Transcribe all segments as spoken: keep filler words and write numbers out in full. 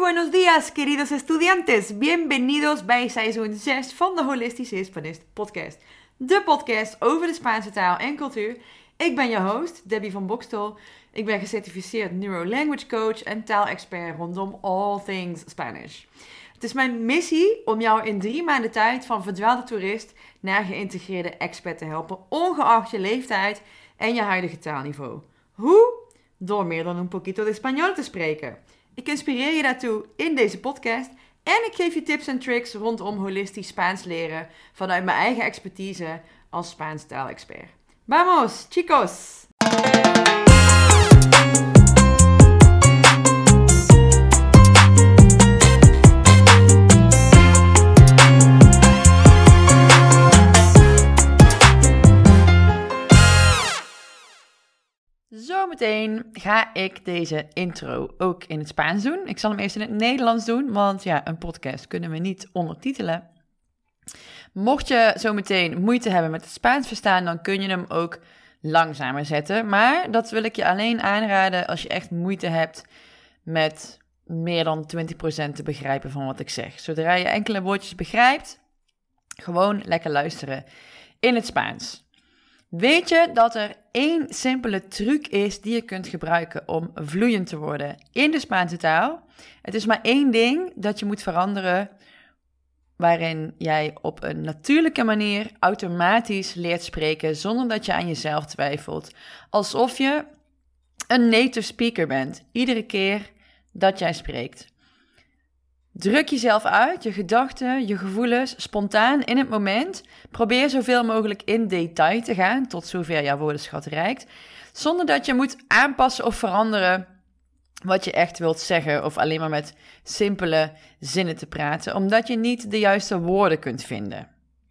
buenos días, queridos estudiantes. Bienvenidos bij seizoen zes van de Holistische Hispanist podcast. De podcast over de Spaanse taal en cultuur. Ik ben je host, Debbie van Bokstel. Ik ben gecertificeerd Neuro-Language Coach en taalexpert rondom all things Spanish. Het is mijn missie om jou in drie maanden tijd van verdwaalde toerist naar geïntegreerde expert te helpen, ongeacht je leeftijd en je huidige taalniveau. Hoe? Door meer dan een poquito de español te spreken. Ik inspireer je daartoe in deze podcast en ik geef je tips en tricks rondom holistisch Spaans leren vanuit mijn eigen expertise als Spaans taalexpert. Vamos, chicos! Zometeen ga ik deze intro ook in het Spaans doen. Ik zal hem eerst in het Nederlands doen, want ja, een podcast kunnen we niet ondertitelen. Mocht je zometeen moeite hebben met het Spaans verstaan, dan kun je hem ook langzamer zetten. Maar dat wil ik je alleen aanraden als je echt moeite hebt met meer dan twintig procent te begrijpen van wat ik zeg. Zodra je enkele woordjes begrijpt, gewoon lekker luisteren in het Spaans. Weet je dat er één simpele truc is die je kunt gebruiken om vloeiend te worden in de Spaanse taal? Het is maar één ding dat je moet veranderen, waarin jij op een natuurlijke manier automatisch leert spreken zonder dat je aan jezelf twijfelt. Alsof je een native speaker bent, iedere keer dat jij spreekt. Druk jezelf uit, je gedachten, je gevoelens, spontaan in het moment. Probeer zoveel mogelijk in detail te gaan, tot zover jouw woordenschat reikt. Zonder dat je moet aanpassen of veranderen wat je echt wilt zeggen. Of alleen maar met simpele zinnen te praten, omdat je niet de juiste woorden kunt vinden.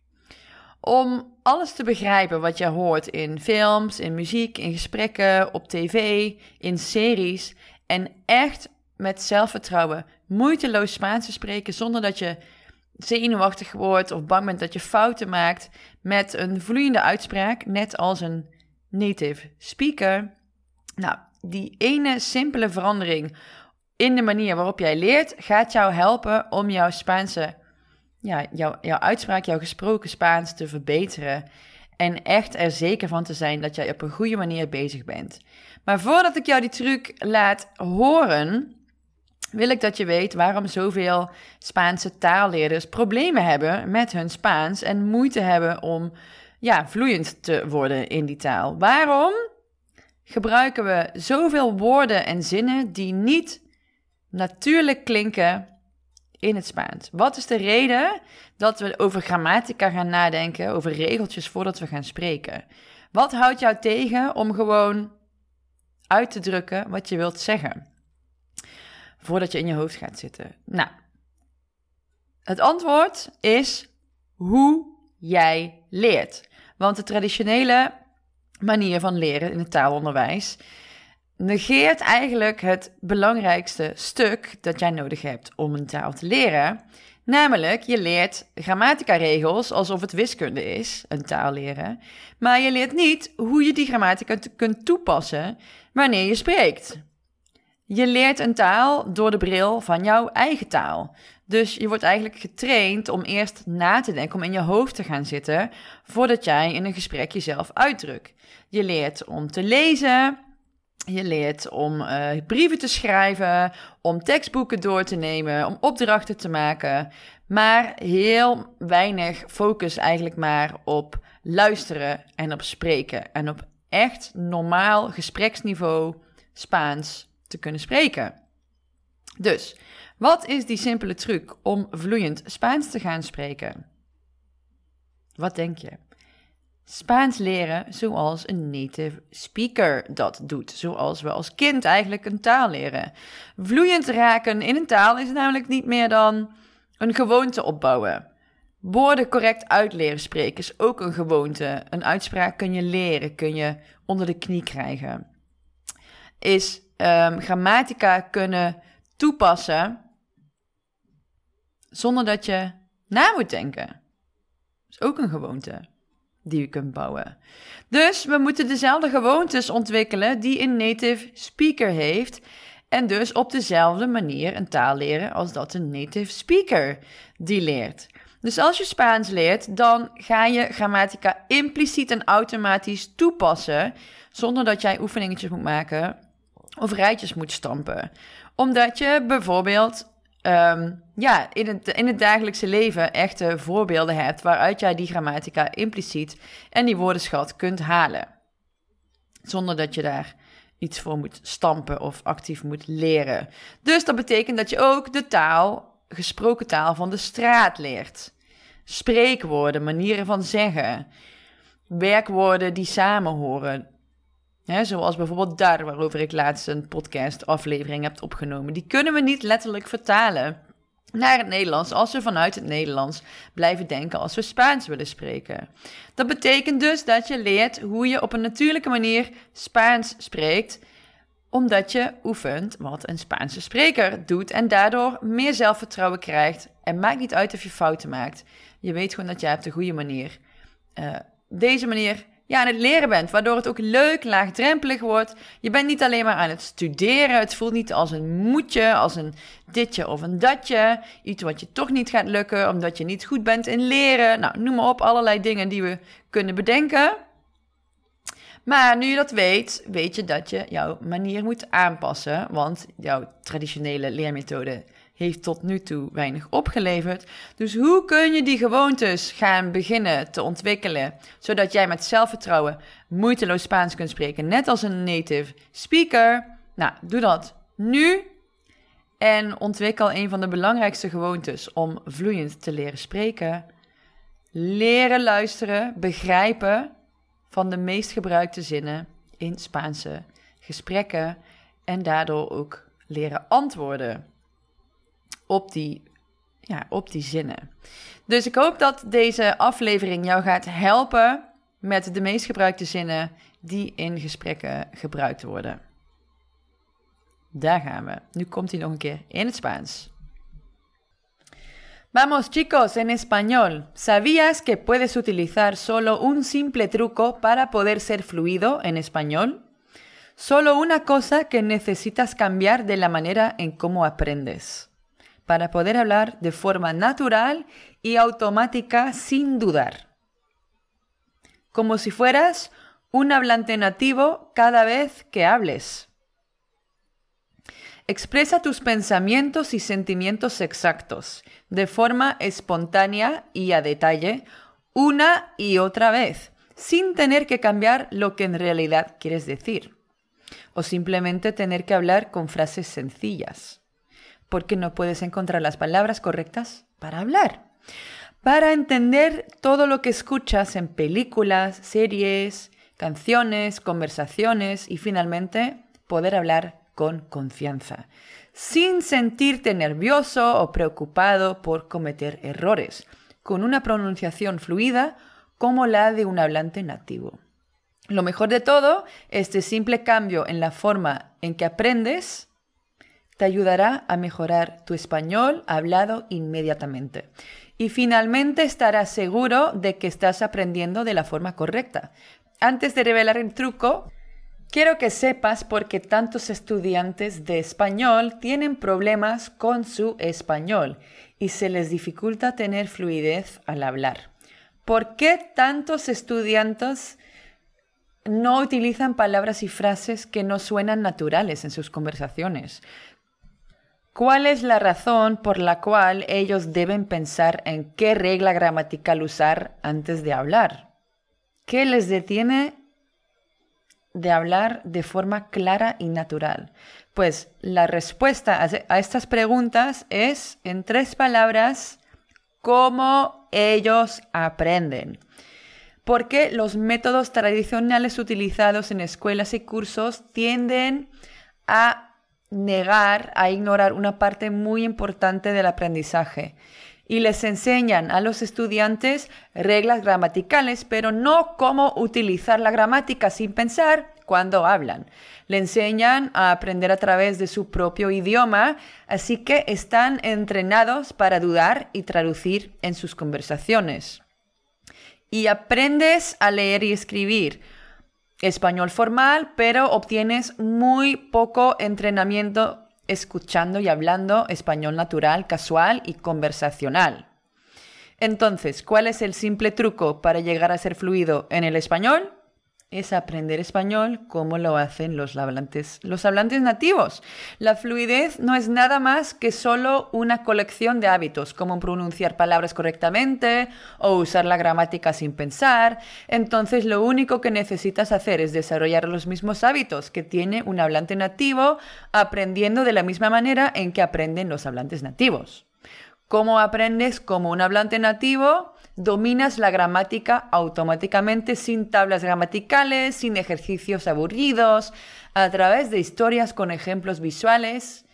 Om alles te begrijpen wat je hoort in films, in muziek, in gesprekken, op tv, in series. En echt met zelfvertrouwen moeiteloos Spaans te spreken zonder dat je zenuwachtig wordt of bang bent dat je fouten maakt, met een vloeiende uitspraak, net als een native speaker. Nou, die ene simpele verandering in de manier waarop jij leert, gaat jou helpen om jouw Spaanse, ja, jouw, jouw uitspraak, jouw gesproken Spaans te verbeteren. En echt er zeker van te zijn dat jij op een goede manier bezig bent. Maar voordat ik jou die truc laat horen, wil ik dat je weet waarom zoveel Spaanse taalleerders problemen hebben met hun Spaans en moeite hebben om ja, vloeiend te worden in die taal. Waarom gebruiken we zoveel woorden en zinnen die niet natuurlijk klinken in het Spaans? Wat is de reden dat we over grammatica gaan nadenken, over regeltjes voordat we gaan spreken? Wat houdt jou tegen om gewoon uit te drukken wat je wilt zeggen, voordat je in je hoofd gaat zitten? Nou, het antwoord is hoe jij leert. Want de traditionele manier van leren in het taalonderwijs negeert eigenlijk het belangrijkste stuk dat jij nodig hebt om een taal te leren. Namelijk, je leert grammatica-regels alsof het wiskunde is, een taal leren. Maar je leert niet hoe je die grammatica t- kunt toepassen wanneer je spreekt. Je leert een taal door de bril van jouw eigen taal. Dus je wordt eigenlijk getraind om eerst na te denken, om in je hoofd te gaan zitten, voordat jij in een gesprek jezelf uitdrukt. Je leert om te lezen, je leert om uh, brieven te schrijven, om tekstboeken door te nemen, om opdrachten te maken. Maar heel weinig focus eigenlijk maar op luisteren en op spreken. En op echt normaal gespreksniveau Spaans te kunnen spreken. Dus, wat is die simpele truc om vloeiend Spaans te gaan spreken? Wat denk je? Spaans leren zoals een native speaker dat doet. Zoals we als kind eigenlijk een taal leren. Vloeiend raken in een taal is namelijk niet meer dan een gewoonte opbouwen. Woorden correct uit leren spreken is ook een gewoonte. Een uitspraak kun je leren, kun je onder de knie krijgen. Is um, grammatica kunnen toepassen zonder dat je na moet denken. Is ook een gewoonte die je kunt bouwen. Dus we moeten dezelfde gewoontes ontwikkelen die een native speaker heeft en dus op dezelfde manier een taal leren als dat een native speaker die leert. Dus als je Spaans leert, dan ga je grammatica impliciet en automatisch toepassen, zonder dat jij oefeningetjes moet maken of rijtjes moet stampen. Omdat je bijvoorbeeld um, ja, in, het, in het dagelijkse leven echte voorbeelden hebt waaruit jij die grammatica impliciet en die woordenschat kunt halen. Zonder dat je daar iets voor moet stampen of actief moet leren. Dus dat betekent dat je ook de taal, gesproken taal van de straat leert. Spreekwoorden, manieren van zeggen, werkwoorden die samenhoren. He, zoals bijvoorbeeld dar, waarover ik laatst een podcast-aflevering heb opgenomen. Die kunnen we niet letterlijk vertalen naar het Nederlands als we vanuit het Nederlands blijven denken als we Spaans willen spreken. Dat betekent dus dat je leert hoe je op een natuurlijke manier Spaans spreekt, omdat je oefent wat een Spaanse spreker doet en daardoor meer zelfvertrouwen krijgt. En maakt niet uit of je fouten maakt. Je weet gewoon dat jij op de goede manier, uh, deze manier, ja, aan het leren bent, waardoor het ook leuk, laagdrempelig wordt. Je bent niet alleen maar aan het studeren. Het voelt niet als een moetje, als een ditje of een datje. Iets wat je toch niet gaat lukken, omdat je niet goed bent in leren. Nou, noem maar op, allerlei dingen die we kunnen bedenken. Maar nu je dat weet, weet je dat je jouw manier moet aanpassen, want jouw traditionele leermethode heeft tot nu toe weinig opgeleverd. Dus hoe kun je die gewoontes gaan beginnen te ontwikkelen, zodat jij met zelfvertrouwen moeiteloos Spaans kunt spreken, net als een native speaker? Nou, doe dat nu en ontwikkel een van de belangrijkste gewoontes om vloeiend te leren spreken. Leren luisteren, begrijpen van de meest gebruikte zinnen in Spaanse gesprekken en daardoor ook leren antwoorden op die, ja, op die zinnen. Dus ik hoop dat deze aflevering jou gaat helpen met de meest gebruikte zinnen die in gesprekken gebruikt worden. Daar gaan we. Nu komt hij nog een keer in het Spaans. Vamos chicos, en español. ¿Sabías que puedes utilizar solo un simple truco para poder ser fluido en español? Solo una cosa que necesitas cambiar de la manera en cómo aprendes, para poder hablar de forma natural y automática sin dudar. Como si fueras un hablante nativo cada vez que hables. Expresa tus pensamientos y sentimientos exactos, de forma espontánea y a detalle, una y otra vez, sin tener que cambiar lo que en realidad quieres decir, o simplemente tener que hablar con frases sencillas, porque no puedes encontrar las palabras correctas para hablar. Para entender todo lo que escuchas en películas, series, canciones, conversaciones y finalmente poder hablar con confianza, sin sentirte nervioso o preocupado por cometer errores, con una pronunciación fluida como la de un hablante nativo. Lo mejor de todo, este simple cambio en la forma en que aprendes te ayudará a mejorar tu español hablado inmediatamente. Y finalmente estarás seguro de que estás aprendiendo de la forma correcta. Antes de revelar el truco, quiero que sepas por qué tantos estudiantes de español tienen problemas con su español y se les dificulta tener fluidez al hablar. ¿Por qué tantos estudiantes no utilizan palabras y frases que no suenan naturales en sus conversaciones? ¿Cuál es la razón por la cual ellos deben pensar en qué regla gramatical usar antes de hablar? ¿Qué les detiene de hablar de forma clara y natural? Pues la respuesta a estas preguntas es, en tres palabras, cómo ellos aprenden. Porque los métodos tradicionales utilizados en escuelas y cursos tienden a negar, a ignorar una parte muy importante del aprendizaje. Y les enseñan a los estudiantes reglas gramaticales, pero no cómo utilizar la gramática sin pensar cuando hablan. Le enseñan a aprender a través de su propio idioma, así que están entrenados para dudar y traducir en sus conversaciones. Y aprendes a leer y escribir español formal, pero obtienes muy poco entrenamiento escuchando y hablando español natural, casual y conversacional. Entonces, ¿cuál es el simple truco para llegar a ser fluido en el español? Es aprender español como lo hacen los hablantes, los hablantes nativos. La fluidez no es nada más que solo una colección de hábitos, como pronunciar palabras correctamente o usar la gramática sin pensar. Entonces, lo único que necesitas hacer es desarrollar los mismos hábitos que tiene un hablante nativo, aprendiendo de la misma manera en que aprenden los hablantes nativos. ¿Cómo aprendes como un hablante nativo? Dominas la gramática automáticamente sin tablas gramaticales, sin ejercicios aburridos, a través de historias con ejemplos visuales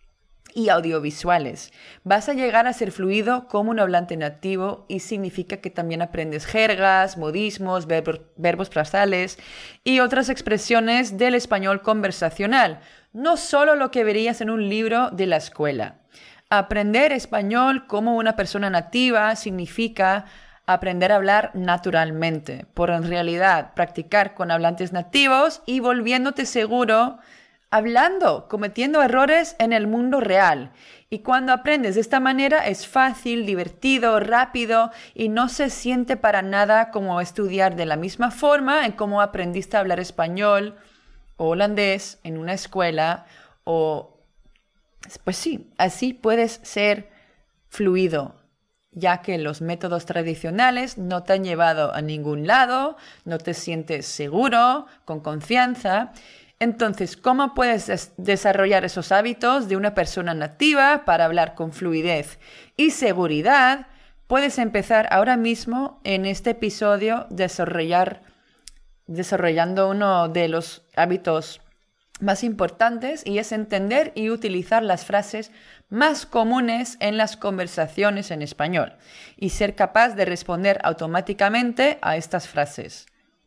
y audiovisuales. Vas a llegar a ser fluido como un hablante nativo y significa que también aprendes jergas, modismos, verbos, verbos frasales y otras expresiones del español conversacional, no solo lo que verías en un libro de la escuela. Aprender español como una persona nativa significa aprender a hablar naturalmente, por en realidad practicar con hablantes nativos y volviéndote seguro hablando, cometiendo errores en el mundo real. Y cuando aprendes de esta manera es fácil, divertido, rápido y no se siente para nada como estudiar de la misma forma en cómo aprendiste a hablar español o holandés en una escuela o... Pues sí, así puedes ser fluido, ya que los métodos tradicionales no te han llevado a ningún lado, no te sientes seguro, con confianza. Entonces, ¿cómo puedes des- desarrollar esos hábitos de una persona nativa para hablar con fluidez y seguridad? Puedes empezar ahora mismo en este episodio desarrollar, desarrollando uno de los hábitos más importantes y es entender y utilizar las frases más comunes en las conversaciones en español y ser capaz de responder automáticamente a estas frases.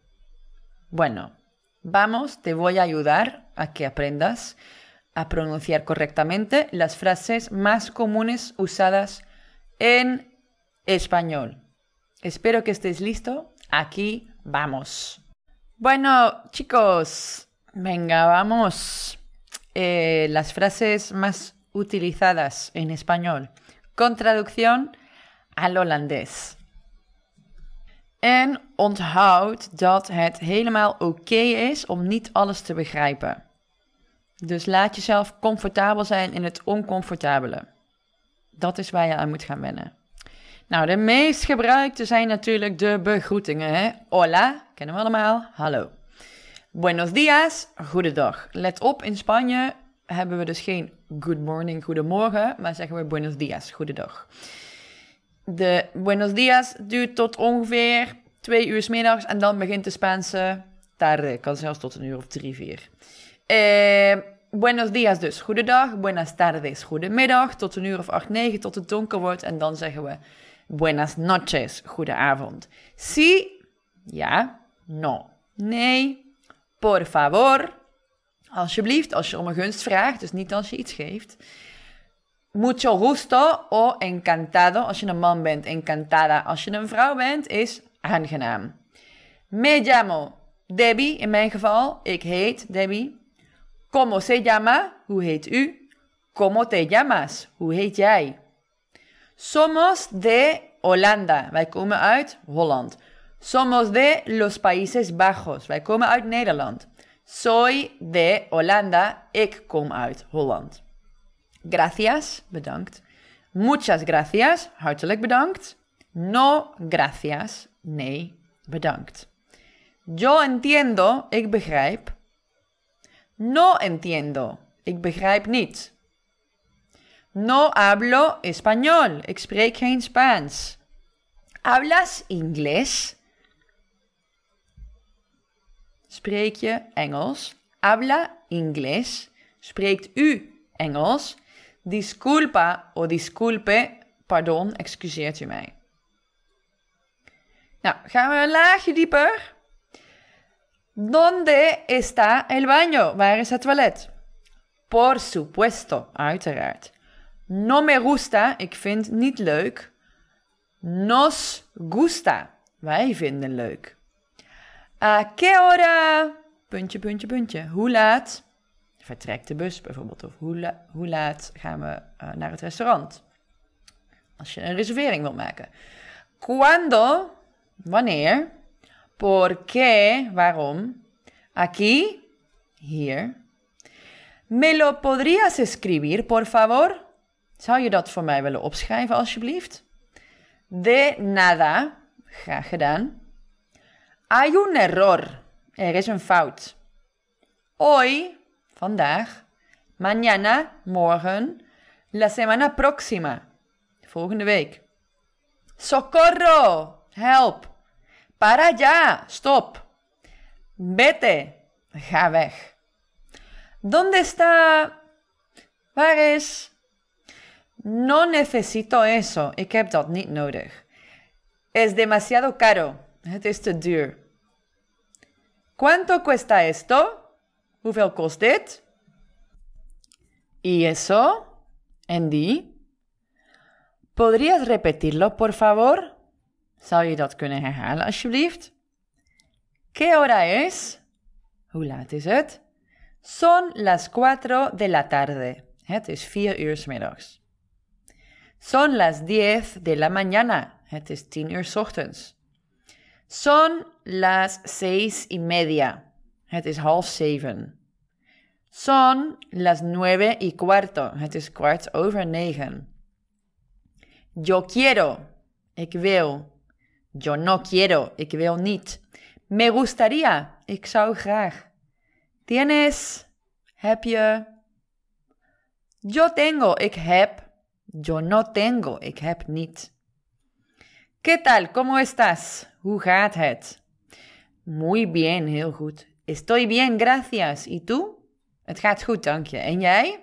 Bueno, vamos, te voy a ayudar a que aprendas a pronunciar correctamente las frases más comunes usadas en español. Espero que estés listo. Aquí vamos. Bueno, chicos, venga, vamos. Eh, las frases más utilizadas en español con traducción al holandés. En onthoud dat het helemaal oké is om niet alles te begrijpen. Dus laat jezelf comfortabel zijn in het oncomfortabele. Dat is waar je aan moet gaan wennen. Nou, de meest gebruikte zijn natuurlijk de begroetingen. Hè? Hola, kennen we allemaal. Hallo. Buenos días, goedendag. Let op, in Spanje hebben we dus geen good morning, goedemorgen, maar zeggen we buenos días, goedendag. De buenos días duurt tot ongeveer twee uur 's middags en dan begint de Spaanse tarde. Kan zelfs tot een uur of drie, vier. Eh, buenos días dus, goedendag. Buenas tardes, goedemiddag. Tot een uur of acht, negen, tot het donker wordt. En dan zeggen we buenas noches, goedenavond. Sí, ja, no, nee. Por favor, alsjeblieft, als je om een gunst vraagt, dus niet als je iets geeft. Mucho gusto o encantado, als je een man bent, encantada. Als je een vrouw bent, is aangenaam. Me llamo Debbie, in mijn geval. Ik heet Debbie. ¿Cómo se llama? Hoe heet u? ¿Cómo te llamas? Hoe heet jij? Somos de Holanda. Wij komen uit Holland. Somos de los Países Bajos. Wij komen uit Nederland. Soy de Holanda. Ik kom uit Holland. Gracias, bedankt. Muchas gracias, hartelijk bedankt. No gracias, nee, bedankt. Yo entiendo, ik begrijp. No entiendo, ik begrijp niet. No hablo español, ik spreek geen Spaans. ¿Hablas inglés? Spreek je Engels? Habla inglés. Spreekt u Engels? Disculpa o disculpe, pardon, excuseert u mij. Nou, gaan we een laagje dieper. ¿Dónde está el baño? Waar is het toilet? Por supuesto, uiteraard. No me gusta, ik vind niet leuk. Nos gusta, wij vinden leuk. ¿A qué hora? Puntje, puntje, puntje. Hoe laat? vertrekt de bus bijvoorbeeld? Of hoe, la- hoe laat gaan we uh, naar het restaurant? Als je een reservering wilt maken. Cuando, wanneer? ¿Por qué, waarom? Aquí, hier. ¿Me lo podrías escribir, por favor? Zou je dat voor mij willen opschrijven, alsjeblieft? De nada, graag gedaan. Hay un error, er is een fout. Hoy, vandaag. Mañana, morgen. La semana próxima, volgende week. Socorro, help. Para ya, stop. Vete, ga weg. ¿Dónde está? Waar is? No necesito eso, ik heb dat niet nodig. Es demasiado caro, het is te duur. ¿Cuánto cuesta esto? Hoeveel kost dit? ¿Y eso? ¿En die? ¿Podrías repetirlo, por favor? Zou je dat kunnen herhalen, alsjeblieft? ¿Qué hora es? Hoe laat is het? Son las cuatro de la tarde. Het is vier uur 's middags. Son las diez de la mañana. Het is tien uur 's ochtends. Son las seis y media. Het is half zeven. Son las nueve y cuarto. Het is kwart over negen. Yo quiero. Ik wil. Yo no quiero. Ik wil niet. Me gustaría. Ik zou graag. Tienes. Heb je. Yo tengo. Ik heb. Yo no tengo. Ik heb niet. ¿Qué tal? ¿Cómo estás? Hoe gaat het? Muy bien. Heel goed. Estoy bien, gracias. ¿Y tú? Het gaat goed, dank je. En jij?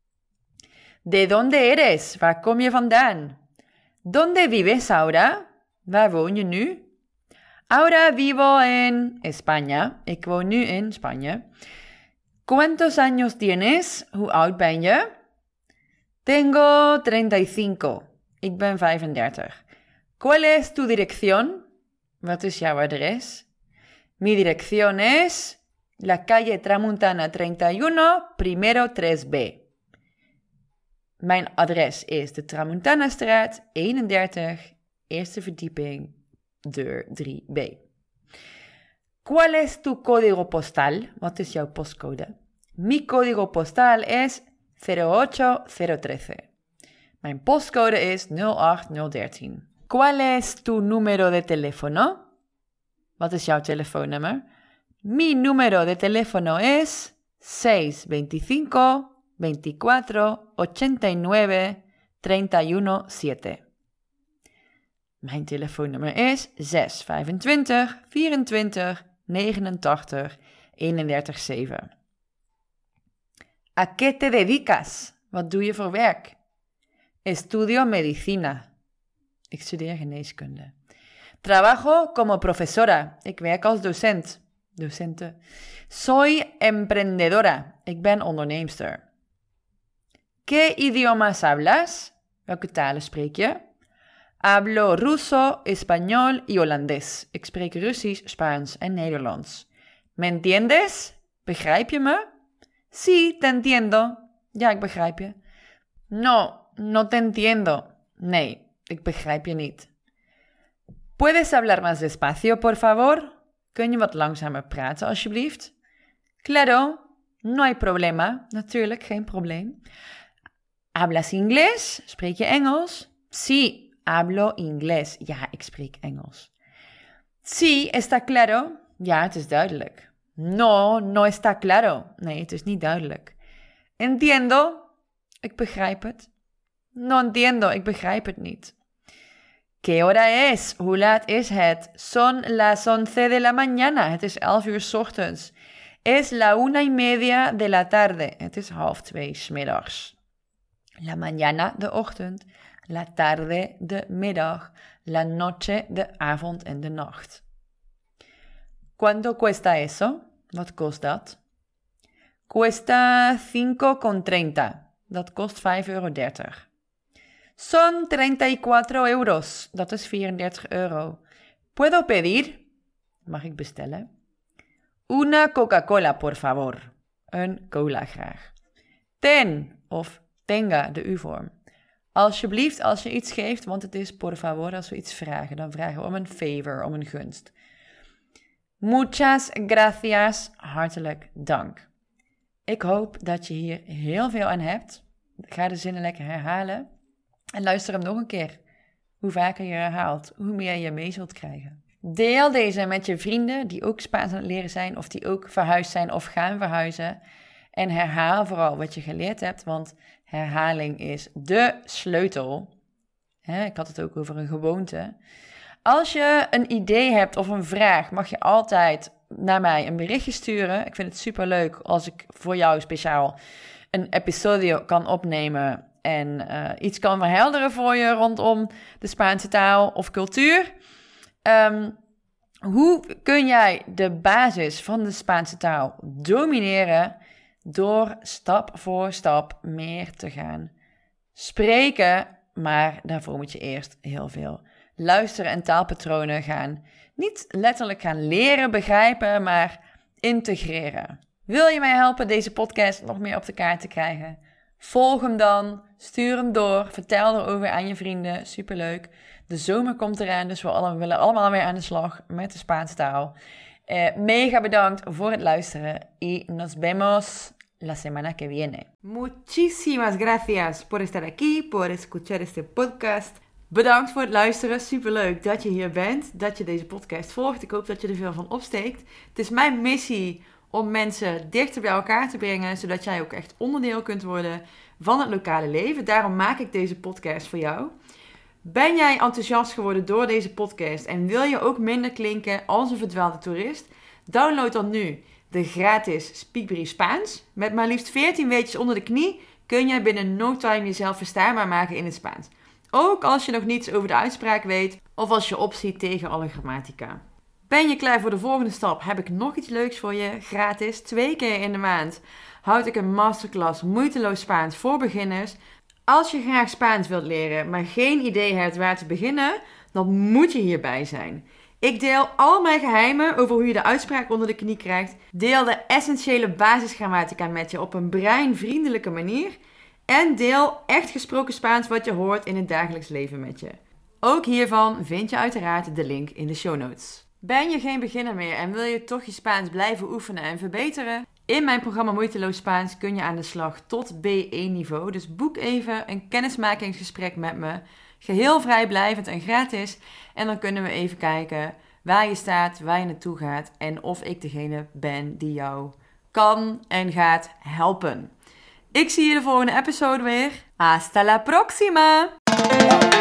¿De dónde eres? Waar kom je vandaan? ¿Dónde vives ahora? Waar woon je nu? Ahora vivo en España. Ik woon nu in Spanje. ¿Cuántos años tienes? Hoe oud ben je? Tengo treinta y cinco. Ik ben vijfendertig. ¿Cuál es tu dirección? Wat is jouw adres? Mi dirección es la calle Tramuntana treinta y uno, primero tres B. Mijn adres is de Tramuntana-straat eenendertig, eerste verdieping, deur drie B. ¿Cuál es tu código postal? Wat is jouw postcode? Mi código postal es cero ocho cero trece. Mijn postcode is nul acht nul dertien. ¿Cuál es tu número de teléfono? Wat is jouw telefoonnummer? Mi número de teléfono es seis veinticinco veinticuatro ochenta y nueve treinta y uno siete. Mijn telefoonnummer is zes vijfentwintig vierentwintig negenentachtig eenendertig zeven. ¿A qué te dedicas? Wat doe je voor werk? Estudio medicina. Ik studeer geneeskunde. Trabajo como profesora. Ik werk als docent. Docente. Soy emprendedora. Ik ben onderneemster. ¿Qué idiomas hablas? Welke talen spreek je? Hablo ruso, español y holandés. Ik spreek Russisch, Spaans en Nederlands. ¿Me entiendes? Begrijp je me? Sí, te entiendo. Ja, ik begrijp je. No, no te entiendo. Nee, ik begrijp je niet. ¿Puedes hablar más despacio, por favor? Kun je wat langzamer praten, alsjeblieft? Claro, no hay problema. Natuurlijk, geen probleem. ¿Hablas inglés? Spreek je Engels? Sí, hablo inglés. Ja, ik spreek Engels. Sí, está claro. Ja, het is duidelijk. No, no está claro. Nee, het is niet duidelijk. Entiendo. Ik begrijp het. No entiendo. Ik begrijp het niet. ¿Qué hora es? Hoe laat is het? Son las once de la mañana. Het is elf uur 's ochtends. Es la una y media de la tarde. Het is half twee 's middags. La mañana, de ochtend. La tarde, de middag. La noche, de avond en de nacht. ¿Cuánto cuesta eso? Wat kost dat? Cuesta cinco con treinta. Dat kost vijf euro dertig. Son treinta y cuatro euros. Dat is vierendertig euro. ¿Puedo pedir? Mag ik bestellen? Una Coca-Cola, por favor. een cola graag. Ten of tenga, de U-vorm. Alsjeblieft, als je iets geeft, want het is por favor, als we iets vragen, dan vragen we om een favor, om een gunst. Muchas gracias, hartelijk dank. Ik hoop dat je hier heel veel aan hebt. Ga de zinnen lekker herhalen. En luister hem nog een keer. Hoe vaker je herhaalt, hoe meer je mee zult krijgen. Deel deze met je vrienden die ook Spaans aan het leren zijn, of die ook verhuisd zijn of gaan verhuizen. En herhaal vooral wat je geleerd hebt, want herhaling is dé sleutel. He, ik had het ook over een gewoonte. Als je een idee hebt of een vraag, mag je altijd naar mij een berichtje sturen. Ik vind het superleuk als ik voor jou speciaal een episodio kan opnemen en uh, iets kan verhelderen voor je rondom de Spaanse taal of cultuur. Um, hoe kun jij de basis van de Spaanse taal domineren door stap voor stap meer te gaan spreken? Maar daarvoor moet je eerst heel veel luisteren en taalpatronen gaan. Niet letterlijk gaan leren, begrijpen, maar integreren. Wil je mij helpen deze podcast nog meer op de kaart te krijgen? Volg hem dan, stuur hem door, vertel erover aan je vrienden, superleuk. De zomer komt eraan, dus we allemaal, willen allemaal weer aan de slag met de Spaanse taal. Eh, mega bedankt voor het luisteren y nos vemos la semana que viene. Muchísimas gracias por estar aquí, por escuchar este podcast. Bedankt voor het luisteren, superleuk dat je hier bent, dat je deze podcast volgt. Ik hoop dat je er veel van opsteekt. Het is mijn missie om mensen dichter bij elkaar te brengen, zodat jij ook echt onderdeel kunt worden van het lokale leven. Daarom maak ik deze podcast voor jou. Ben jij enthousiast geworden door deze podcast en wil je ook minder klinken als een verdwaalde toerist? Download dan nu de gratis Speakbrief Spaans. Met maar liefst veertien weetjes onder de knie kun jij binnen no time jezelf verstaanbaar maken in het Spaans. Ook als je nog niets over de uitspraak weet of als je opziet tegen alle grammatica. Ben je klaar voor de volgende stap? Heb ik nog iets leuks voor je, gratis. Twee keer in de maand houd ik een masterclass Moeiteloos Spaans voor beginners. Als je graag Spaans wilt leren, maar geen idee hebt waar te beginnen, dan moet je hierbij zijn. Ik deel al mijn geheimen over hoe je de uitspraak onder de knie krijgt. Deel de essentiële basisgrammatica met je op een breinvriendelijke manier. En deel echt gesproken Spaans wat je hoort in het dagelijks leven met je. Ook hiervan vind je uiteraard de link in de show notes. Ben je geen beginner meer en wil je toch je Spaans blijven oefenen en verbeteren? In mijn programma Moeiteloos Spaans kun je aan de slag tot B één niveau. Dus boek even een kennismakingsgesprek met me. Geheel vrijblijvend en gratis. En dan kunnen we even kijken waar je staat, waar je naartoe gaat en of ik degene ben die jou kan en gaat helpen. Ik zie je de volgende episode weer. Hasta la próxima!